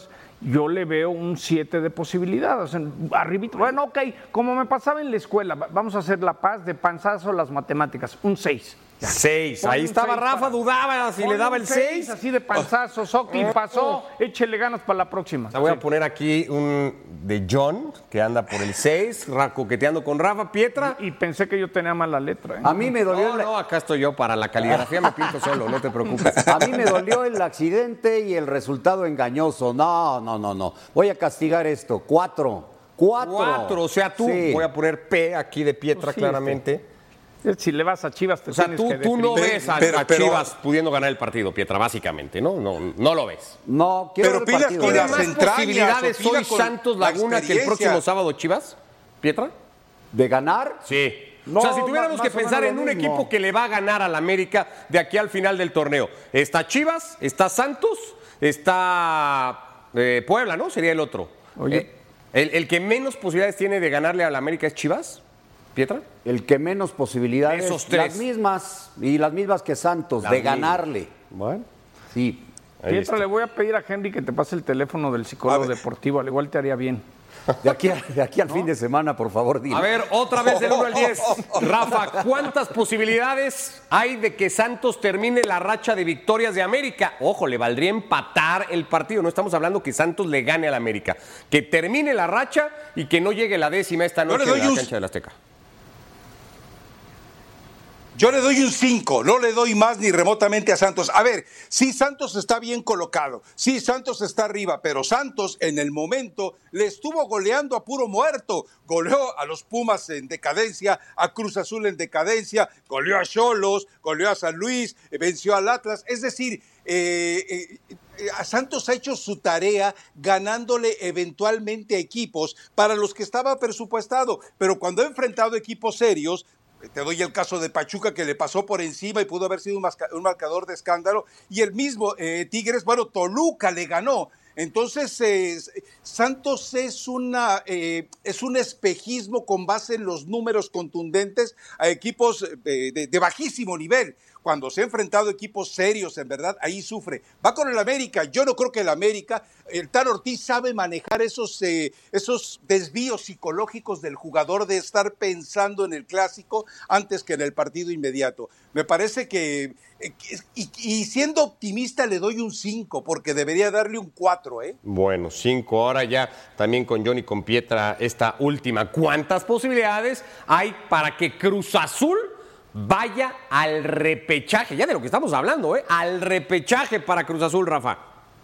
yo le veo un siete de posibilidades. Arribito. Bueno, ok, como me pasaba en la escuela, vamos a hacer la paz de panzazo las matemáticas, un seis. seis, Pon ahí un estaba seis Rafa, para- dudaba si Pon le daba un el seis, seis. así de panzazo, Socklin pasó, échele ganas para la próxima. Te voy Sí. a poner aquí un de John, que anda por el seis, ra- coqueteando con Rafa, Pietra. Y pensé que yo tenía mala letra. ¿eh? A mí me dolió, No, el, no, acá estoy yo para la caligrafía, me pinto solo, no te preocupes. a mí me dolió el accidente y el resultado engañoso. No, no, no, no. Voy a castigar esto. Cuatro. Cuatro. Cuatro, o sea, tú, Sí. voy a poner P aquí de Pietra Pues sí, claramente. Si le vas a Chivas, te O sea, tienes tú, que tú no deprimir. ves a, Pero- a pero- Chivas pudiendo ganar el partido, Pietra, básicamente, ¿no? No, no lo ves. No, quiero Pero ver el pilas partido. con ¿Tiene las más entrañas, posibilidades o pila hoy con Santos la Laguna que el experiencia. próximo sábado Chivas, Pietra? ¿De ganar? Sí. No, o sea, si tuviéramos más- que más o pensar menos en lo un mismo. equipo que le va a ganar al América de aquí al final del torneo, está Chivas, está Santos, está eh, Puebla, ¿no? Sería el otro. Oye. Eh, el, el que menos posibilidades tiene de ganarle al América es Chivas, Pietra. El que menos posibilidades. Esos tres. Las mismas. Y las mismas que Santos, Las de mismas. ganarle. Bueno. Sí. Ahí Pietra, está. le voy a pedir a Henry que te pase el teléfono del psicólogo deportivo, al igual te haría bien. De aquí, a- de aquí al fin de semana, por favor, dime. A ver, otra vez del uno al diez. Rafa, ¿cuántas posibilidades hay de que Santos termine la racha de victorias de América? Ojo, le valdría empatar el partido. No estamos hablando que Santos le gane al América. Que termine la racha y que no llegue la décima esta Yo le noche en doy la un- cancha del Azteca. Yo le doy un cinco, no le doy más ni remotamente a Santos. A ver, sí, Santos está bien colocado, sí, Santos está arriba, pero Santos en el momento le estuvo goleando a puro muerto. Goleó a los Pumas en decadencia, a Cruz Azul en decadencia, goleó a Xolos, goleó a San Luis, eh, venció al Atlas. Es decir, eh, eh, eh, a Santos ha hecho su tarea ganándole eventualmente a equipos para los que estaba presupuestado, pero cuando ha enfrentado equipos serios, te doy el caso de Pachuca, que le pasó por encima y pudo haber sido un, masca- un marcador de escándalo. Y el mismo eh, Tigres, bueno, Toluca le ganó. Entonces, eh, Santos es, una, eh, es un espejismo con base en los números contundentes a equipos eh, de, de bajísimo nivel. Cuando se ha enfrentado a equipos serios, en verdad, ahí sufre. Va con el América. Yo no creo que el América, el Tan Ortiz sabe manejar esos, eh, esos desvíos psicológicos del jugador de estar pensando en el clásico antes que en el partido inmediato. Me parece que, eh, que- y, y siendo optimista le doy un cinco, porque debería darle un cuatro, ¿eh? Bueno, cinco. Ahora ya también con Johnny con Pietra esta última. ¿Cuántas posibilidades hay para que Cruz Azul vaya al repechaje? Ya de lo que estamos hablando, ¿eh? Al repechaje para Cruz Azul, Rafa.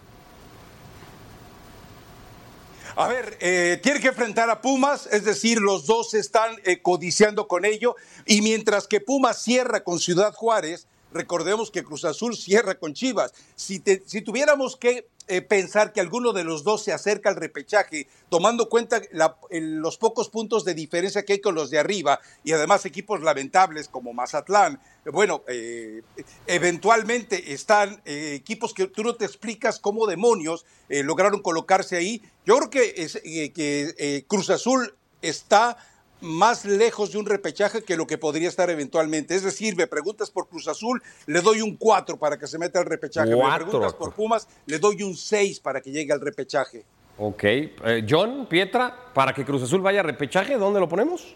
A ver, eh, tiene que enfrentar a Pumas, es decir, los dos están eh, codiciando con ello, y mientras que Pumas cierra con Ciudad Juárez, recordemos que Cruz Azul cierra con Chivas. Si, te- si tuviéramos que eh, pensar que alguno de los dos se acerca al repechaje, tomando cuenta la- el- los pocos puntos de diferencia que hay con los de arriba, y además equipos lamentables como Mazatlán, eh, bueno, eh, eventualmente están eh, equipos que tú no te explicas cómo demonios eh, lograron colocarse ahí. Yo creo que, es, eh, que eh, Cruz Azul está más lejos de un repechaje que lo que podría estar eventualmente. Es decir, me preguntas por Cruz Azul, le doy un cuatro para que se meta al repechaje. Cuatro. Me preguntas por Pumas, le doy un seis para que llegue al repechaje. Ok. Eh, John, Pietra, para que Cruz Azul vaya a repechaje, ¿dónde lo ponemos?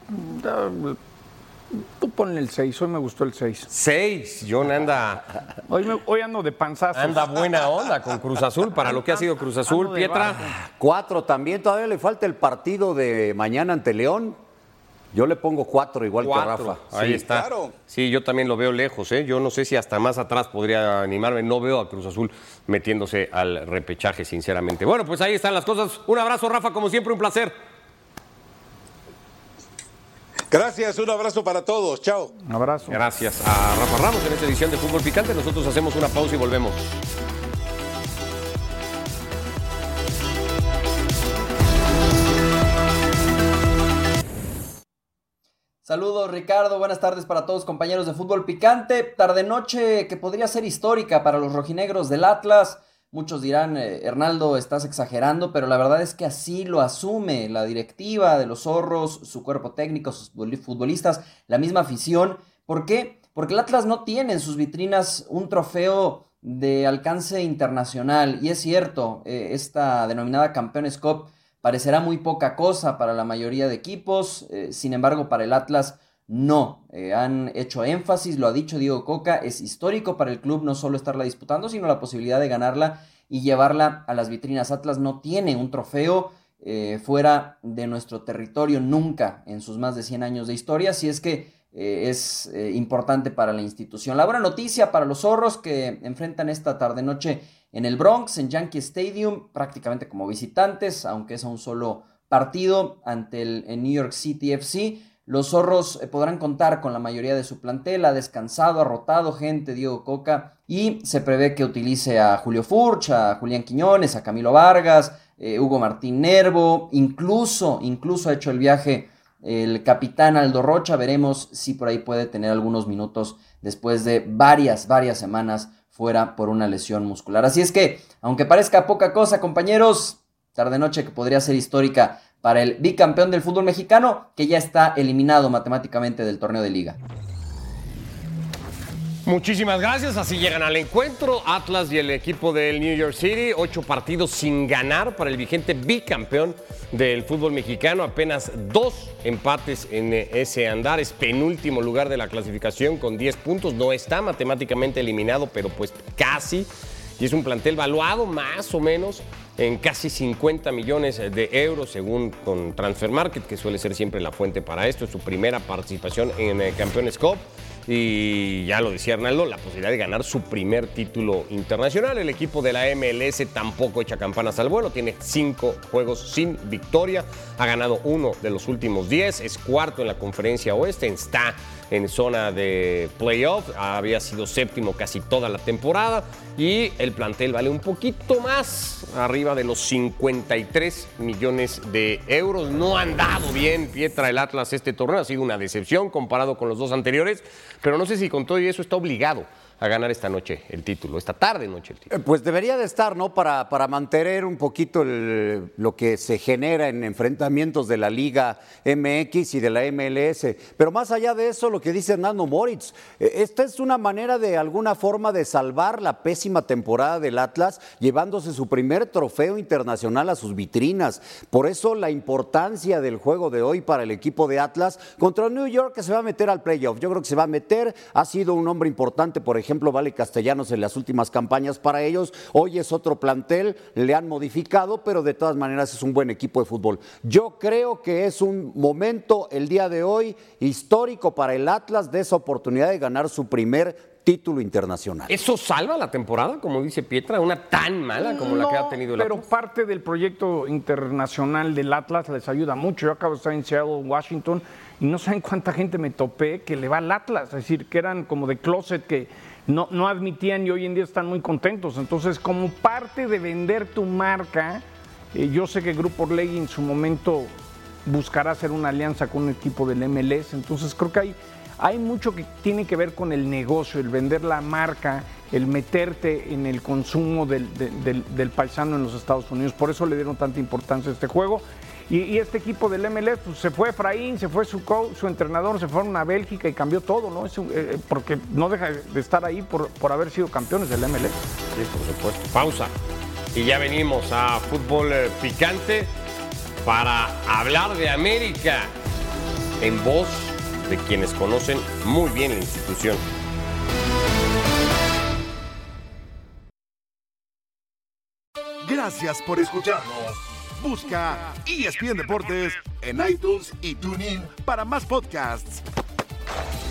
Tú ponle el seis, hoy me gustó el seis. Seis. John anda, Hoy, me- hoy ando de panzazo. anda buena onda con Cruz Azul para lo que ha sido Cruz Azul. Ando de Pietra. bajo. Cuatro también. Todavía le falta el partido de mañana ante León. Yo le pongo cuatro, igual Cuatro. que Rafa. Ahí Sí. está. claro. Sí, yo también lo veo lejos, ¿eh? Yo no sé si hasta más atrás podría animarme. No veo a Cruz Azul metiéndose al repechaje, sinceramente. Bueno, pues ahí están las cosas. Un abrazo, Rafa, como siempre, un placer. Gracias, un abrazo para todos. Chao. Un abrazo. Gracias a Rafa Ramos en esta edición de Fútbol Picante. Nosotros hacemos una pausa y volvemos. Saludos Ricardo, buenas tardes para todos compañeros de Fútbol Picante. Tarde-noche que podría ser histórica para los rojinegros del Atlas. Muchos dirán, eh, Hernaldo, estás exagerando, pero la verdad es que así lo asume la directiva de los Zorros, su cuerpo técnico, sus futbolistas, la misma afición. ¿Por qué? Porque el Atlas no tiene en sus vitrinas un trofeo de alcance internacional. Y es cierto, eh, esta denominada Campeones Cup parecerá muy poca cosa para la mayoría de equipos, eh, sin embargo para el Atlas no. Eh, han hecho énfasis, lo ha dicho Diego Coca, es histórico para el club no solo estarla disputando, sino la posibilidad de ganarla y llevarla a las vitrinas. Atlas no tiene un trofeo eh, fuera de nuestro territorio nunca en sus más de cien años de historia, así es que eh, es eh, importante para la institución. La buena noticia para los zorros que enfrentan esta tarde-noche en el Bronx, en Yankee Stadium, prácticamente como visitantes, aunque es a un solo partido ante el, el New York City F C. Los zorros eh, podrán contar con la mayoría de su plantel, ha descansado, ha rotado gente Diego Coca y se prevé que utilice a Julio Furch, a Julián Quiñones, a Camilo Vargas, eh, Hugo Martín Nervo, incluso, incluso ha hecho el viaje el capitán Aldo Rocha. Veremos si por ahí puede tener algunos minutos después de varias, varias semanas fuera por una lesión muscular. Así es que, aunque parezca poca cosa, compañeros, tarde-noche que podría ser histórica para el bicampeón del fútbol mexicano, que ya está eliminado matemáticamente del torneo de liga. Muchísimas gracias, así llegan al encuentro Atlas y el equipo del New York City, ocho partidos sin ganar para el vigente bicampeón del fútbol mexicano, apenas dos empates en ese andar, es penúltimo lugar de la clasificación con diez puntos, no está matemáticamente eliminado, pero pues casi, y es un plantel valuado más o menos en casi cincuenta millones de euros según con Transfer Market, que suele ser siempre la fuente para esto, es su primera participación en el Campeones Cup. Y ya lo decía Arnaldo, la posibilidad de ganar su primer título internacional. El equipo de la M L S tampoco echa campanas al vuelo, tiene cinco juegos sin victoria, ha ganado uno de los últimos diez, es cuarto en la conferencia oeste, está en zona de playoff, había sido séptimo casi toda la temporada y el plantel vale un poquito más, arriba de los cincuenta y tres millones de euros. No ha andado bien Pietra el Atlas este torneo, ha sido una decepción comparado con los dos anteriores, pero no sé si con todo y eso está obligado a ganar esta noche el título, esta tarde noche el título. Pues debería de estar, ¿no? Para, para mantener un poquito el, lo que se genera en enfrentamientos de la Liga M X y de la M L S. Pero más allá de eso, lo que dice Hernando Moritz, esta es una manera de alguna forma de salvar la pésima temporada del Atlas, llevándose su primer trofeo internacional a sus vitrinas. Por eso la importancia del juego de hoy para el equipo de Atlas contra New York, que se va a meter al playoff. Yo creo que se va a meter, ha sido un hombre importante, por ejemplo, ejemplo, Vale Castellanos en las últimas campañas para ellos. Hoy es otro plantel, le han modificado, pero de todas maneras es un buen equipo de fútbol. Yo creo que es un momento el día de hoy histórico para el Atlas de esa oportunidad de ganar su primer título internacional. ¿Eso salva la temporada, como dice Pietra, una tan mala como no, la que ha tenido el pero Atlas? Parte del proyecto internacional del Atlas les ayuda mucho. Yo acabo de estar en Seattle, Washington, y no saben cuánta gente me topé que le va al Atlas, es decir, que eran como de closet, que no, no admitían y hoy en día están muy contentos. Entonces, como parte de vender tu marca, eh, yo sé que Grupo Orlegui en su momento buscará hacer una alianza con un equipo del M L S, entonces creo que hay, hay mucho que tiene que ver con el negocio, el vender la marca, el meterte en el consumo del, del, del paisano en los Estados Unidos. Por eso le dieron tanta importancia a este juego. Y, y este equipo del M L S, pues se fue Efraín, se fue su coach, su entrenador, se fueron a Bélgica y cambió todo, ¿no? Es un, eh, porque no deja de estar ahí por, por haber sido campeones del M L S. Sí, por supuesto. Pausa. Y ya venimos a Fútbol Picante para hablar de América en voz de quienes conocen muy bien la institución. Gracias por escucharnos. Busca E S P N Deportes en iTunes y TuneIn para más podcasts.